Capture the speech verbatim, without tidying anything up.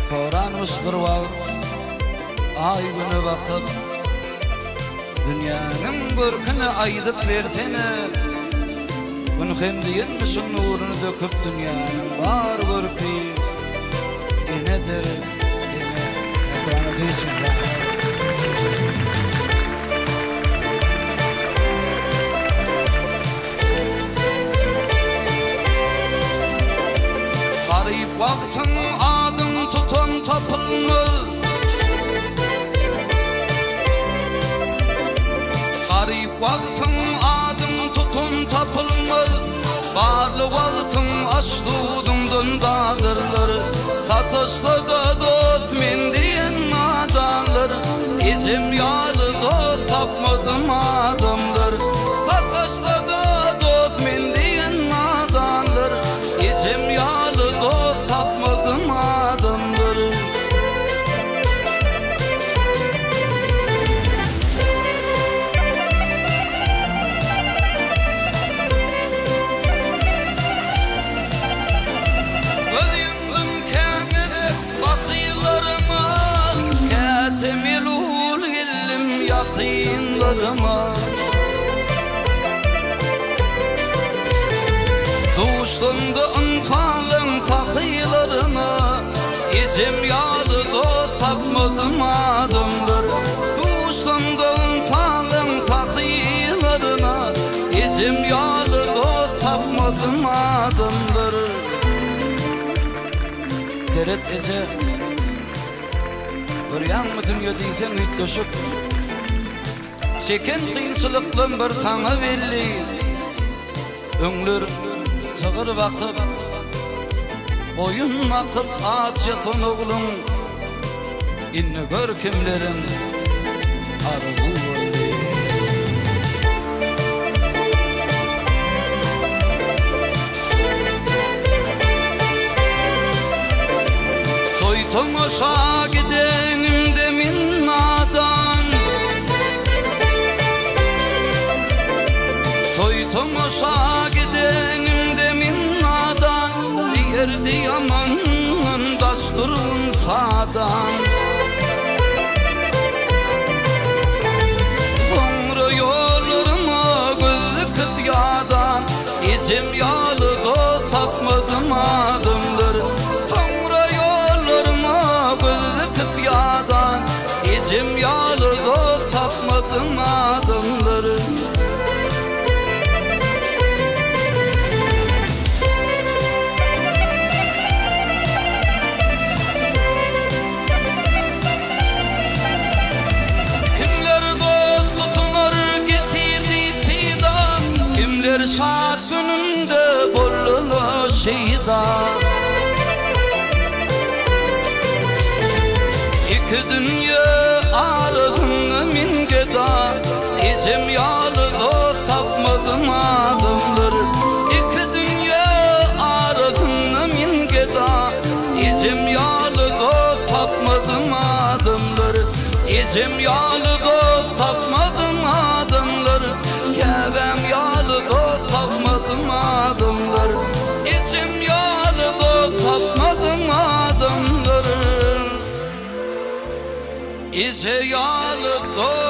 Soranmış bir vaqt ay güne bakıp dünyanın görkini aydıp vertene bunu hem diyenmişin nurunu döküp dünyanın var görki enedir ene ekrana değilsin garip vaktın adın tutan tapılmaz garip vaktın adın tutun tapılmaz barlı vaktın açtuğundan dağdırlar tatışla da dost men diyen adamlar izim yalı dost tapmadım adamlar tatışla da dost men diyen adamlar izim yalı dost tapmadım adamlar yaqinlarıma Duştumda ınfalım takılarına İcim yalı dost tapmadım adımlar Duştumda ınfalım takılarına İcim yalı dost tapmadım adımlar Deret ece Göryan mı dünya deysen ütleşip Çeken kıyınçılıklım bir sana belli Öңlür tığır vakıp Boyun makıp ağaç yatan oğlum İnni görkemlerin arığı oldu Toy tomoşa gidenim demin nadan Toy tomoşa gidenim demin nadan Bir yerde yaman dasturun fadan Sonra yollarıma gözlü kıtyadan İçim yalı dost tapmadım adımlar Sonra yollarıma gözlü kıtyadan İçim yalı dost tapmadım adımlar Saat günümde bollulu şeyda İki dünya arığını min geda İcim yalı dost tapmadım adımlar İki dünya arığını min geda İcim yalı dost tapmadım adımlar İcim yalı dost tapmadım adımlar Kevem yalı dost tapmadım adımlar İçim yalı dost tapmadım adımlar İçe yalı dost